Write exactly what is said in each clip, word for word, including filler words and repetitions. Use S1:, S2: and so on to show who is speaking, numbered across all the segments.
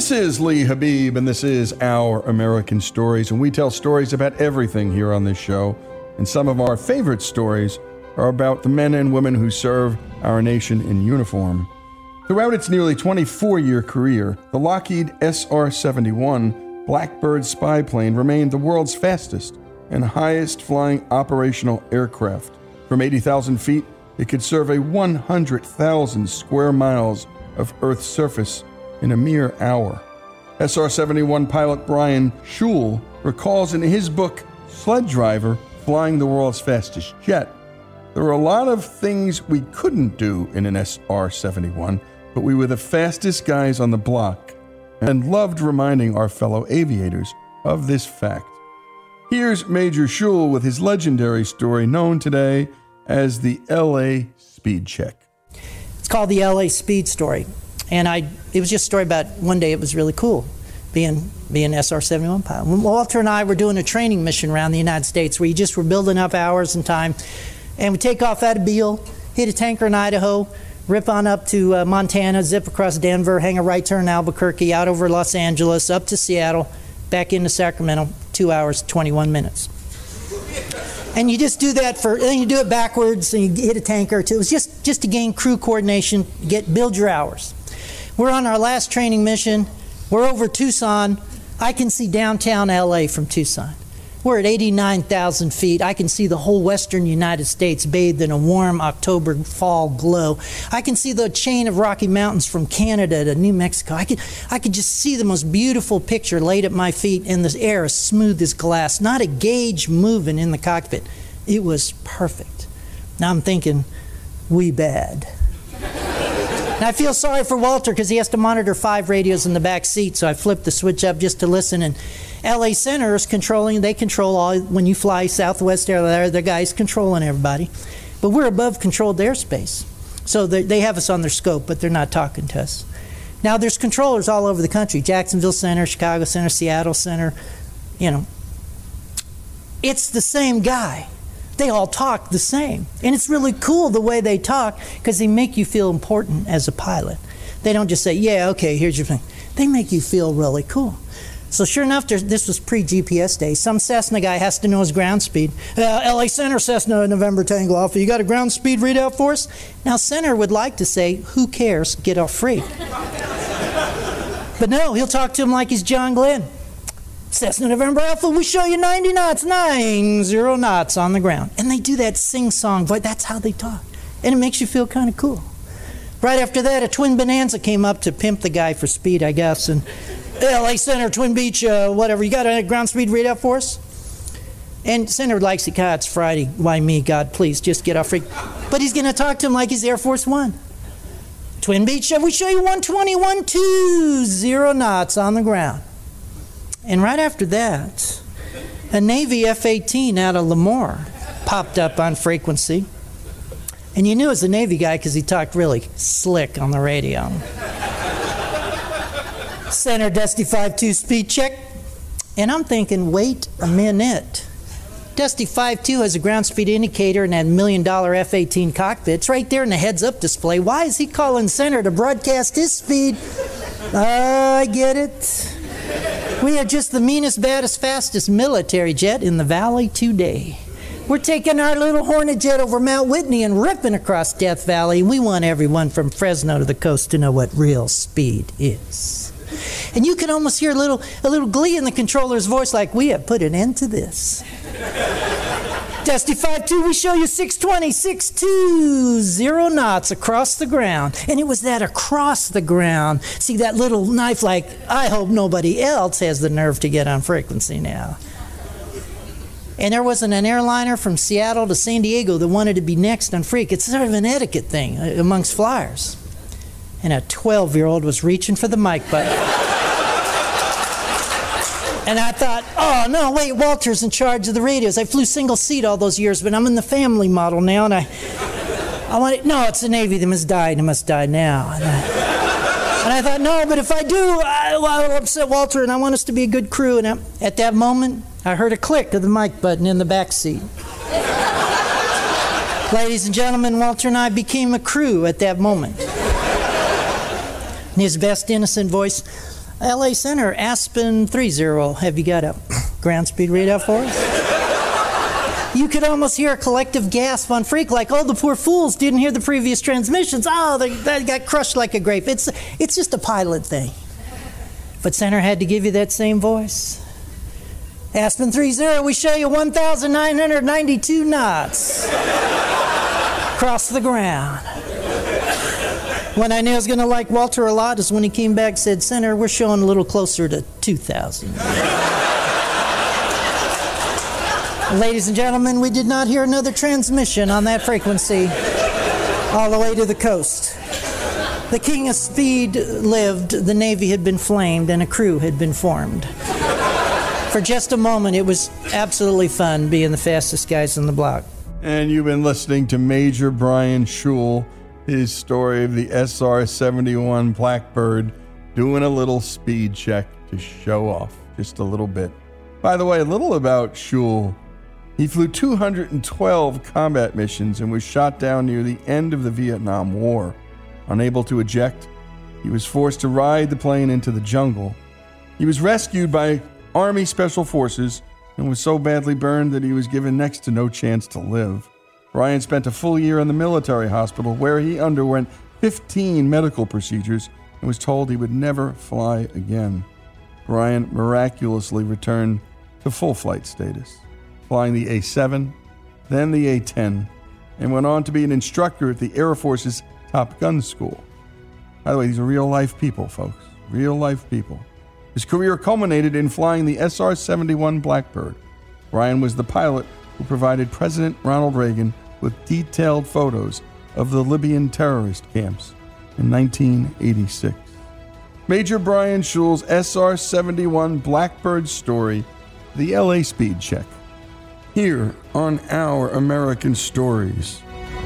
S1: This is Lee Habib, and this is Our American Stories, and we tell stories about everything here on this show. And some of our favorite stories are about the men and women who serve our nation in uniform. Throughout its nearly twenty-four-year career, the Lockheed S R seventy-one Blackbird spy plane remained the world's fastest and highest flying operational aircraft. From eighty thousand feet, it could survey one hundred thousand square miles of Earth's surface in a mere hour. S R seventy-one pilot Brian Schul recalls in his book, Sled Driver, Flying the World's Fastest Jet, there were a lot of things we couldn't do in an S R seventy-one, but we were the fastest guys on the block and loved reminding our fellow aviators of this fact. Here's Major Schul with his legendary story known today as the L A Speed Check.
S2: It's called the L A Speed Story. And I, it was just a story about one day it was really cool being being an S R seventy-one pilot. When Walter and I were doing a training mission around the United States where you just were building up hours and time. And we take off out of Beale, hit a tanker in Idaho, rip on up to uh, Montana, zip across Denver, hang a right turn in Albuquerque, out over Los Angeles, up to Seattle, back into Sacramento, two hours, twenty-one minutes. And you just do that for, then you do it backwards and you hit a tanker or two. It was just, just to gain crew coordination, get build your hours. We're on our last training mission. We're over Tucson. I can see downtown L A from Tucson. We're at eighty-nine thousand feet. I can see the whole western United States bathed in a warm October fall glow. I can see the chain of Rocky Mountains from Canada to New Mexico. I could, I could just see the most beautiful picture laid at my feet, and the air as smooth as glass. Not a gauge moving in the cockpit. It was perfect. Now I'm thinking, we bad. And I feel sorry for Walter because he has to monitor five radios in the back seat, so I flipped the switch up just to listen. And L A Center is controlling, they control all, when you fly Southwest Air, the guys controlling everybody. But we're above controlled airspace. So they have us on their scope, but they're not talking to us. Now there's controllers all over the country, Jacksonville Center, Chicago Center, Seattle Center, you know. It's the same guy. They all talk the same. And it's really cool the way they talk because they make you feel important as a pilot. They don't just say, yeah, okay, here's your thing. They make you feel really cool. So sure enough, this was pre-G P S day. Some Cessna guy has to know his ground speed. Uh, L A Center, Cessna, November Tango Alpha. You got a ground speed readout for us? Now Center would like to say, who cares, get off free. But no, he'll talk to him like he's John Glenn. Cessna November Alpha, we show you ninety knots, nine, zero knots on the ground. And they do that sing-song voice. That's how they talk. And it makes you feel kind of cool. Right after that, a twin Bonanza came up to pimp the guy for speed, I guess. And L A Center, Twin Beach, uh, whatever, you got a ground speed readout for us? And Center likes it, God, it's Friday. Why me, God, please, just get off free. But he's going to talk to him like he's Air Force One. Twin Beach, uh, we show you one twenty-one, two, zero knots on the ground. And right after that, a Navy F eighteen out of Lemoore popped up on frequency. And you knew it was a Navy guy because he talked really slick on the radio. Center, Dusty five two speed check. And I'm thinking, wait a minute. Dusty five two has a ground speed indicator and that million dollar F eighteen cockpit. It's right there in the heads-up display. Why is he calling Center to broadcast his speed? Uh, I get it. We have just the meanest, baddest, fastest military jet in the valley today. We're taking our little Hornet jet over Mount Whitney and ripping across Death Valley. We want everyone from Fresno to the coast to know what real speed is. And you can almost hear a little, a little glee in the controller's voice like, we have put an end to this. Dusty five two, we show you six twenty, six two, zero knots across the ground. And it was that across the ground. See that little knife like, I hope nobody else has the nerve to get on frequency now. And there wasn't an airliner from Seattle to San Diego that wanted to be next on Freak. It's sort of an etiquette thing amongst flyers. And a twelve-year-old was reaching for the mic button. And I thought, oh, no, wait, Walter's in charge of the radios. I flew single seat all those years, but I'm in the family model now, and I I want it. No, it's the Navy. They must die. They must die now. And I, and I thought, no, but if I do, I, well, I'll upset Walter, and I want us to be a good crew. And I, at that moment, I heard a click of the mic button in the back seat. Ladies and gentlemen, Walter and I became a crew at that moment. In his best innocent voice, L A Center, Aspen three zero. Have you got a ground speed readout for us? You could almost hear a collective gasp on Freak, like, oh, the poor fools didn't hear the previous transmissions. Oh, they, they got crushed like a grape. It's, it's just a pilot thing. But Center had to give you that same voice. Aspen three zero, we show you one thousand nine hundred ninety-two knots across the ground. When I knew I was going to like Walter a lot is when he came back and said, Center, we're showing a little closer to two thousand. Ladies and gentlemen, we did not hear another transmission on that frequency all the way to the coast. The king of speed lived, the Navy had been flamed, and a crew had been formed. For just a moment, it was absolutely fun being the fastest guys on the block.
S1: And you've been listening to Major Brian Schul, his story of the S R seventy-one Blackbird doing a little speed check to show off just a little bit. By the way, a little about Schul. He flew two hundred twelve combat missions and was shot down near the end of the Vietnam War. Unable to eject, he was forced to ride the plane into the jungle. He was rescued by Army Special Forces and was so badly burned that he was given next to no chance to live. Brian spent a full year in the military hospital where he underwent fifteen medical procedures and was told he would never fly again. Brian miraculously returned to full flight status, flying the A seven, then the A ten, and went on to be an instructor at the Air Force's Top Gun School. By the way, these are real-life people, folks. Real-life people. His career culminated in flying the S R seventy-one Blackbird. Brian was the pilot who provided President Ronald Reagan with detailed photos of the Libyan terrorist camps in nineteen eighty-six. Major Brian Schul's S R seventy-one Blackbird story, the L A Speed Check, here on Our American Stories.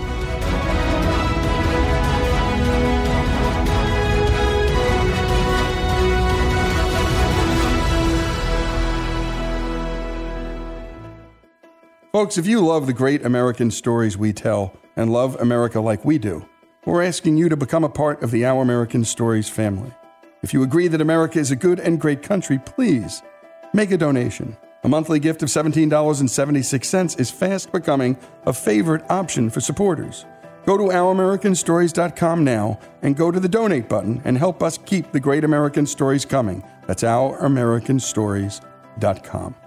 S1: Folks, if you love the great American stories we tell and love America like we do, we're asking you to become a part of the Our American Stories family. If you agree that America is a good and great country, please make a donation. A monthly gift of seventeen dollars and seventy-six cents is fast becoming a favorite option for supporters. Go to our american stories dot com now and go to the donate button and help us keep the great American stories coming. That's our american stories dot com.